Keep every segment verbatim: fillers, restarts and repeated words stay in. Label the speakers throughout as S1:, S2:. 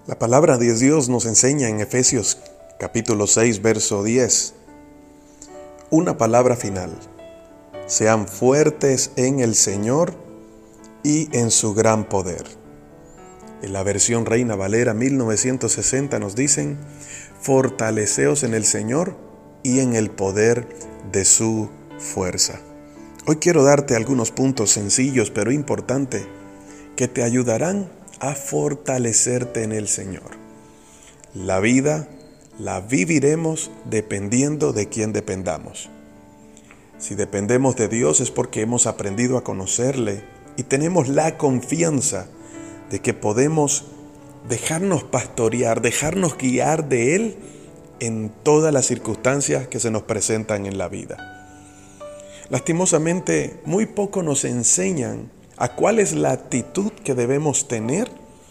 S1: La palabra de Dios nos enseña en Efesios capítulo seis, verso diez, una palabra final: sean fuertes en el Señor y en su gran poder. En la versión Reina Valera mil novecientos sesenta nos dicen: fortaleceos en el Señor y en el poder de su fuerza. Hoy quiero darte algunos puntos sencillos pero importantes que te ayudarán a fortalecerte en el Señor. La vida la viviremos dependiendo de quién dependamos. Si dependemos de Dios es porque hemos aprendido a conocerle y tenemos la confianza de que podemos dejarnos pastorear, dejarnos guiar de Él en todas las circunstancias que se nos presentan en la vida. Lastimosamente, muy poco nos enseñan a cuál es la actitud que debemos tener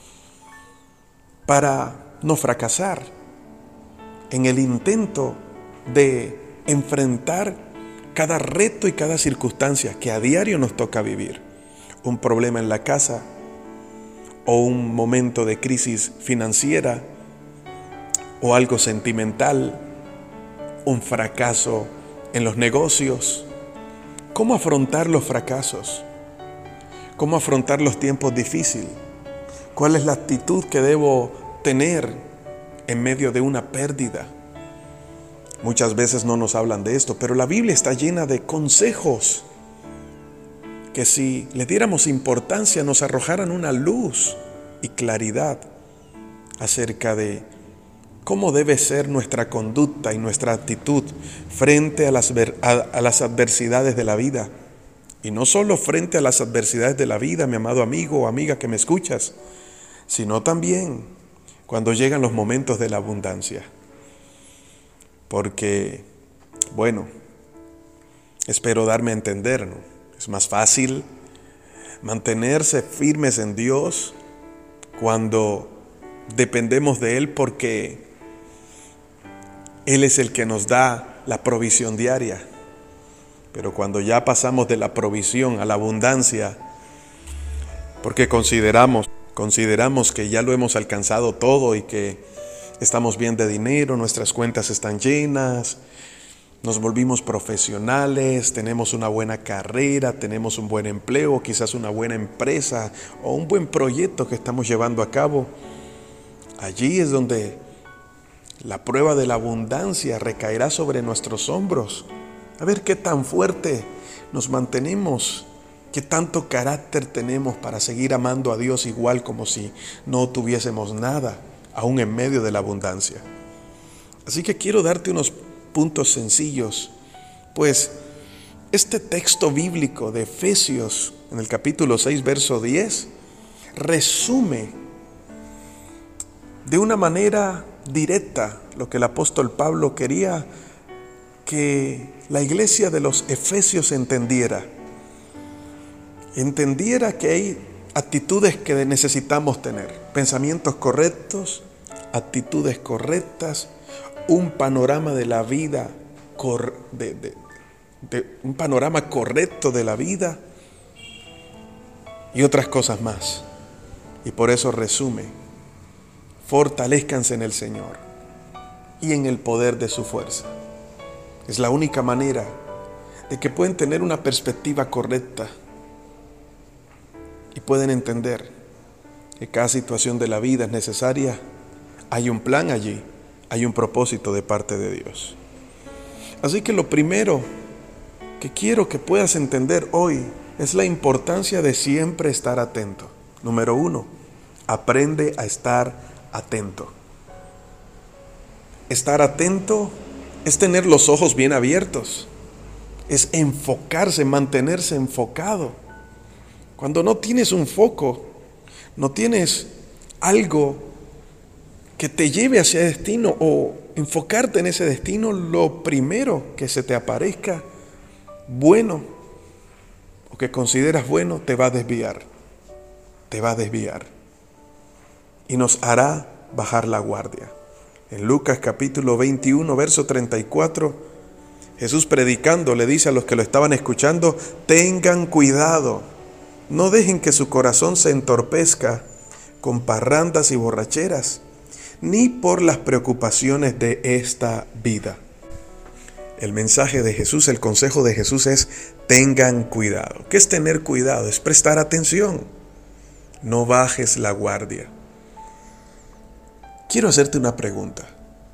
S1: para no fracasar en el intento de enfrentar cada reto y cada circunstancia que a diario nos toca vivir. Un problema en la casa o un momento de crisis financiera o algo sentimental, un fracaso en los negocios. ¿Cómo afrontar los fracasos? ¿Cómo afrontar los tiempos difíciles? ¿Cuál es la actitud que debo tener en medio de una pérdida? Muchas veces no nos hablan de esto, pero la Biblia está llena de consejos que, si le diéramos importancia, nos arrojaran una luz y claridad acerca de cómo debe ser nuestra conducta y nuestra actitud frente a las, a, a las adversidades de la vida. Y no solo frente a las adversidades de la vida, mi amado amigo o amiga que me escuchas, sino también cuando llegan los momentos de la abundancia. Porque, bueno, espero darme a entender, ¿no? Es más fácil mantenerse firmes en Dios cuando dependemos de Él, porque Él es el que nos da la provisión diaria. Pero cuando ya pasamos de la provisión a la abundancia, porque consideramos, consideramos que ya lo hemos alcanzado todo y que estamos bien de dinero, nuestras cuentas están llenas, nos volvimos profesionales, tenemos una buena carrera, tenemos un buen empleo, quizás una buena empresa o un buen proyecto que estamos llevando a cabo, allí es donde la prueba de la abundancia recaerá sobre nuestros hombros. A ver qué tan fuerte nos mantenemos, qué tanto carácter tenemos para seguir amando a Dios igual como si no tuviésemos nada, aún en medio de la abundancia. Así que quiero darte unos puntos sencillos, pues este texto bíblico de Efesios, en el capítulo seis, verso diez, resume de una manera directa lo que el apóstol Pablo quería que la iglesia de los Efesios entendiera. Entendiera que hay actitudes que necesitamos tener, pensamientos correctos, actitudes correctas, un panorama de la vida, de, de, de, un panorama correcto de la vida y otras cosas más. Y por eso resume: fortalezcanse en el Señor y en el poder de su fuerza. Es la única manera de que pueden tener una perspectiva correcta y pueden entender que cada situación de la vida es necesaria. Hay un plan allí, hay un propósito de parte de Dios. Así que lo primero que quiero que puedas entender hoy es la importancia de siempre estar atento. Número uno, aprende a estar atento. Estar atento es tener los ojos bien abiertos, es enfocarse, mantenerse enfocado. Cuando no tienes un foco, no tienes algo que te lleve hacia el destino o enfocarte en ese destino, lo primero que se te aparezca bueno o que consideras bueno te va a desviar, te va a desviar y nos hará bajar la guardia. En Lucas capítulo veintiuno, verso treinta y cuatro, Jesús predicando le dice a los que lo estaban escuchando: tengan cuidado, no dejen que su corazón se entorpezca con parrandas y borracheras, ni por las preocupaciones de esta vida. El mensaje de Jesús, el consejo de Jesús es: tengan cuidado. ¿Qué es tener cuidado? Es prestar atención. No bajes la guardia. Quiero hacerte una pregunta.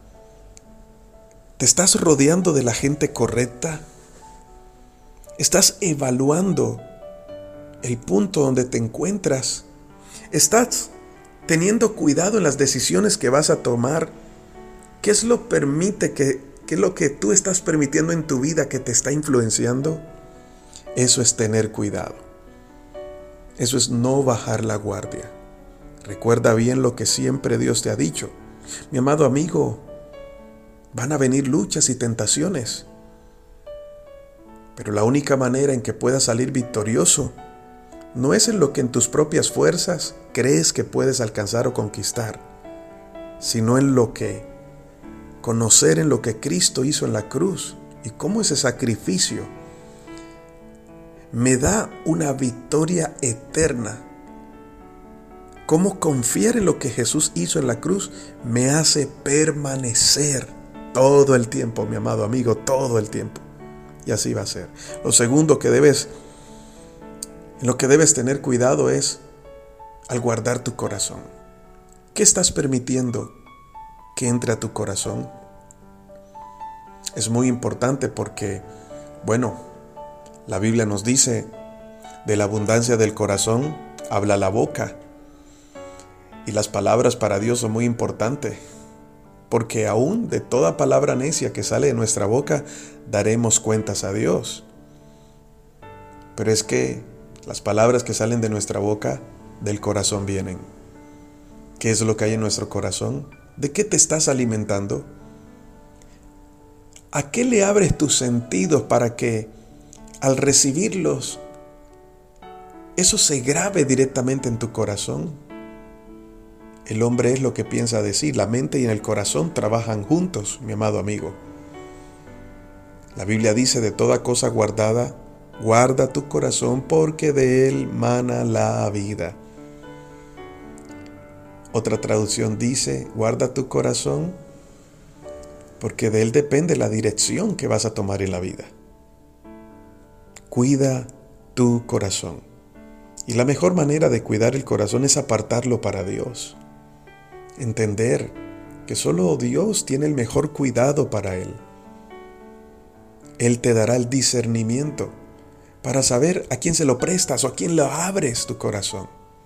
S1: ¿Te estás rodeando de la gente correcta? ¿Estás evaluando el punto donde te encuentras? ¿Estás teniendo cuidado en las decisiones que vas a tomar? ¿Qué es lo permite que, qué es lo que tú estás permitiendo en tu vida que te está influenciando? Eso es tener cuidado. Eso es no bajar la guardia. Recuerda bien lo que siempre Dios te ha dicho. Mi amado amigo, van a venir luchas y tentaciones, pero la única manera en que puedas salir victorioso no es en lo que en tus propias fuerzas crees que puedes alcanzar o conquistar, sino en lo que conocer en lo que Cristo hizo en la cruz y cómo ese sacrificio me da una victoria eterna. Cómo confiar en lo que Jesús hizo en la cruz me hace permanecer todo el tiempo, mi amado amigo, todo el tiempo. Y así va a ser. Lo segundo que debes, en lo que debes tener cuidado es al guardar tu corazón. ¿Qué estás permitiendo que entre a tu corazón? Es muy importante porque, bueno, la Biblia nos dice, de la abundancia del corazón habla la boca. Y las palabras para Dios son muy importantes, porque aún de toda palabra necia que sale de nuestra boca, daremos cuentas a Dios. Pero es que las palabras que salen de nuestra boca, del corazón vienen. ¿Qué es lo que hay en nuestro corazón? ¿De qué te estás alimentando? ¿A qué le abres tus sentidos para que al recibirlos, eso se grabe directamente en tu corazón? El hombre es lo que piensa decir. La mente y el corazón trabajan juntos, mi amado amigo. La Biblia dice: de toda cosa guardada, guarda tu corazón, porque de él mana la vida. Otra traducción dice: guarda tu corazón, porque de él depende la dirección que vas a tomar en la vida. Cuida tu corazón. Y la mejor manera de cuidar el corazón es apartarlo para Dios. Entender que solo Dios tiene el mejor cuidado para él. Él te dará el discernimiento para saber a quién se lo prestas o a quién lo abres tu corazón.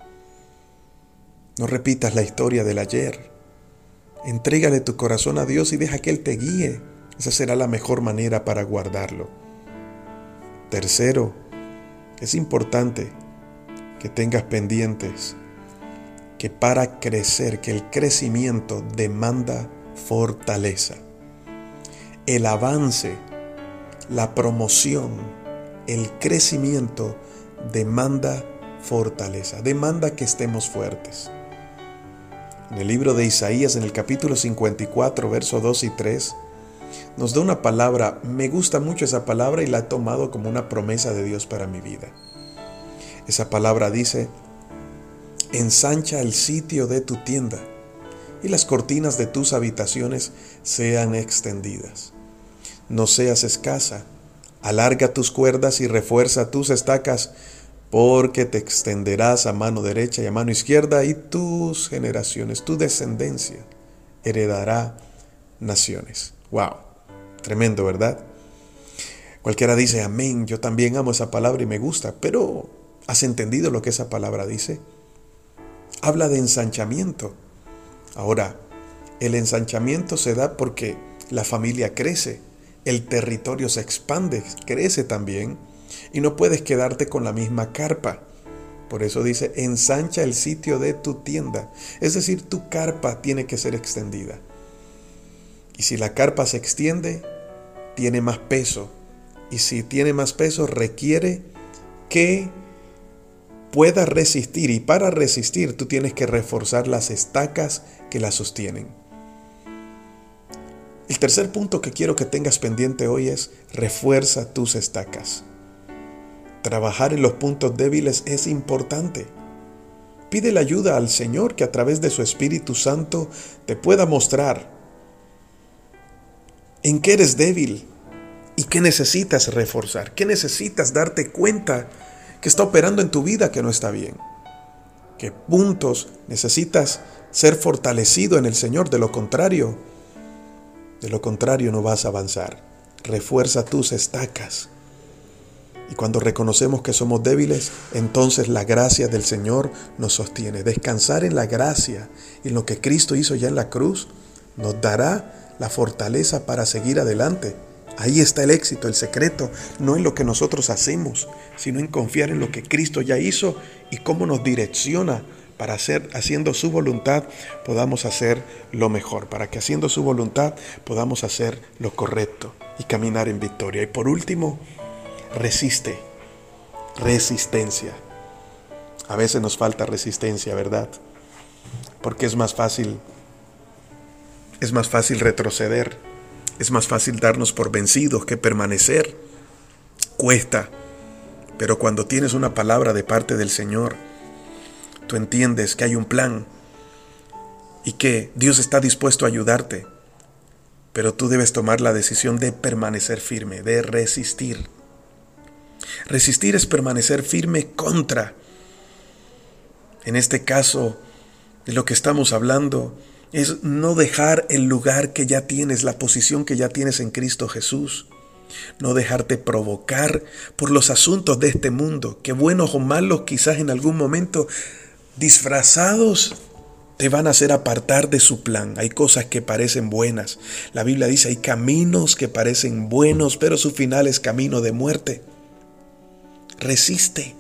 S1: No repitas la historia del ayer. Entrégale tu corazón a Dios y deja que Él te guíe. Esa será la mejor manera para guardarlo. Tercero, es importante que tengas pendientes que para crecer, que el crecimiento demanda fortaleza. El avance, la promoción, el crecimiento demanda fortaleza, demanda que estemos fuertes. En el libro de Isaías, en el capítulo cincuenta y cuatro, versos dos y tres, nos da una palabra. Me gusta mucho esa palabra y la he tomado como una promesa de Dios para mi vida. Esa palabra dice: ensancha el sitio de tu tienda y las cortinas de tus habitaciones sean extendidas. No seas escasa, alarga tus cuerdas y refuerza tus estacas, porque te extenderás a mano derecha y a mano izquierda, y tus generaciones, tu descendencia, heredará naciones. ¡Wow! Tremendo, ¿verdad? Cualquiera dice amén. Yo también amo esa palabra y me gusta, pero ¿has entendido lo que esa palabra dice? Habla de ensanchamiento. Ahora, el ensanchamiento se da porque la familia crece, el territorio se expande, crece también, y no puedes quedarte con la misma carpa. Por eso dice: ensancha el sitio de tu tienda. Es decir, tu carpa tiene que ser extendida. Y si la carpa se extiende, tiene más peso. Y si tiene más peso, requiere que pueda resistir, y para resistir tú tienes que reforzar las estacas que la sostienen. El tercer punto que quiero que tengas pendiente hoy es: refuerza tus estacas. Trabajar en los puntos débiles es importante, Pide la ayuda al Señor que a través de su Espíritu Santo te pueda mostrar en qué eres débil y qué necesitas reforzar, qué necesitas darte cuenta que está operando en tu vida que no está bien, qué puntos necesitas ser fortalecido en el Señor. De lo contrario, de lo contrario no vas a avanzar. Refuerza tus estacas. Y cuando reconocemos que somos débiles, entonces la gracia del Señor nos sostiene. Descansar en la gracia y en lo que Cristo hizo ya en la cruz nos dará la fortaleza para seguir adelante. Ahí está el éxito, el secreto, no en lo que nosotros hacemos, sino en confiar en lo que Cristo ya hizo y cómo nos direcciona para hacer, haciendo su voluntad, podamos hacer lo mejor, para que haciendo su voluntad podamos hacer lo correcto y caminar en victoria. Y por último, resiste, resistencia. A veces nos falta resistencia, ¿verdad? Porque es más fácil, es más fácil retroceder, es más fácil darnos por vencidos que permanecer. Cuesta, pero cuando tienes una palabra de parte del Señor, tú entiendes que hay un plan y que Dios está dispuesto a ayudarte, pero tú debes tomar la decisión de permanecer firme, de resistir. Resistir es permanecer firme contra. En este caso, de lo que estamos hablando es no dejar el lugar que ya tienes, la posición que ya tienes en Cristo Jesús. No dejarte provocar por los asuntos de este mundo, que buenos o malos quizás en algún momento disfrazados te van a hacer apartar de su plan. Hay cosas que parecen buenas. La Biblia dice, hay caminos que parecen buenos, pero su final es camino de muerte. Resiste.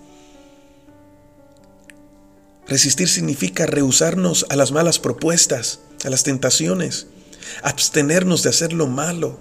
S1: Resistir significa rehusarnos a las malas propuestas, a las tentaciones, abstenernos de hacer lo malo.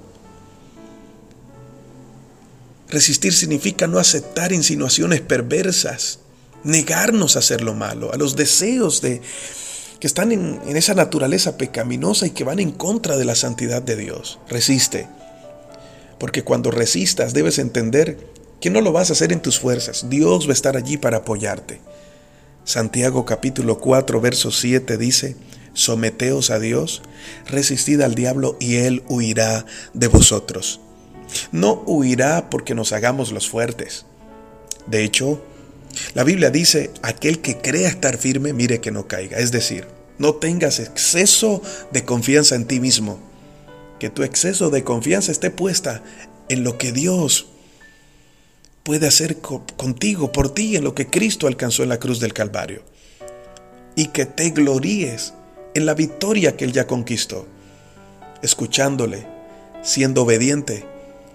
S1: Resistir significa no aceptar insinuaciones perversas, negarnos a hacer lo malo, a los deseos de, que están en, en esa naturaleza pecaminosa y que van en contra de la santidad de Dios. Resiste, porque cuando resistas debes entender que no lo vas a hacer en tus fuerzas. Dios va a estar allí para apoyarte. Santiago capítulo cuatro, verso siete dice, someteos a Dios, resistid al diablo y él huirá de vosotros. No huirá porque nos hagamos los fuertes. De hecho, la Biblia dice, aquel que crea estar firme, mire que no caiga. Es decir, no tengas exceso de confianza en ti mismo. Que tu exceso de confianza esté puesta en lo que Dios puede hacer co- contigo, por ti, en lo que Cristo alcanzó en la cruz del Calvario. Y que te gloríes en la victoria que Él ya conquistó. Escuchándole, siendo obediente,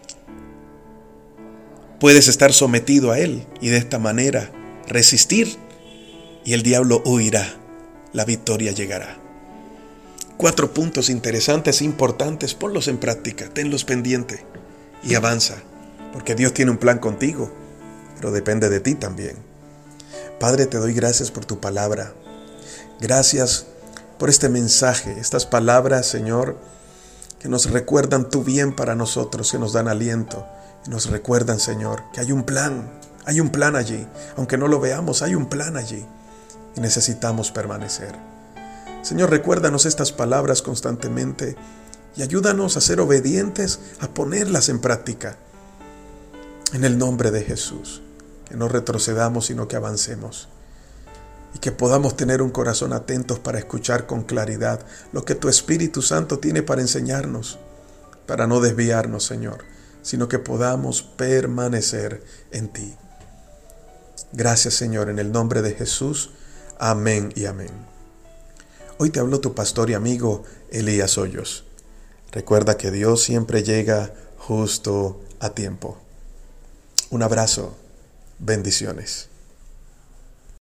S1: puedes estar sometido a Él y de esta manera resistir y el diablo huirá. La victoria llegará. Cuatro puntos interesantes e importantes, ponlos en práctica, tenlos pendiente y avanza. Porque Dios tiene un plan contigo, pero depende de ti también. Padre, te doy gracias por tu palabra. Gracias por este mensaje, estas palabras, Señor, que nos recuerdan tu bien para nosotros, que nos dan aliento. Y nos recuerdan, Señor, que hay un plan, hay un plan allí. Aunque no lo veamos, hay un plan allí. Y necesitamos permanecer. Señor, recuérdanos estas palabras constantemente y ayúdanos a ser obedientes, a ponerlas en práctica. En el nombre de Jesús, que no retrocedamos, sino que avancemos. Y que podamos tener un corazón atentos para escuchar con claridad lo que tu Espíritu Santo tiene para enseñarnos, para no desviarnos, Señor, sino que podamos permanecer en ti. Gracias, Señor, en el nombre de Jesús. Amén y amén. Hoy te habló tu pastor y amigo Elías Hoyos. Recuerda que Dios siempre llega justo a tiempo. Un abrazo, bendiciones.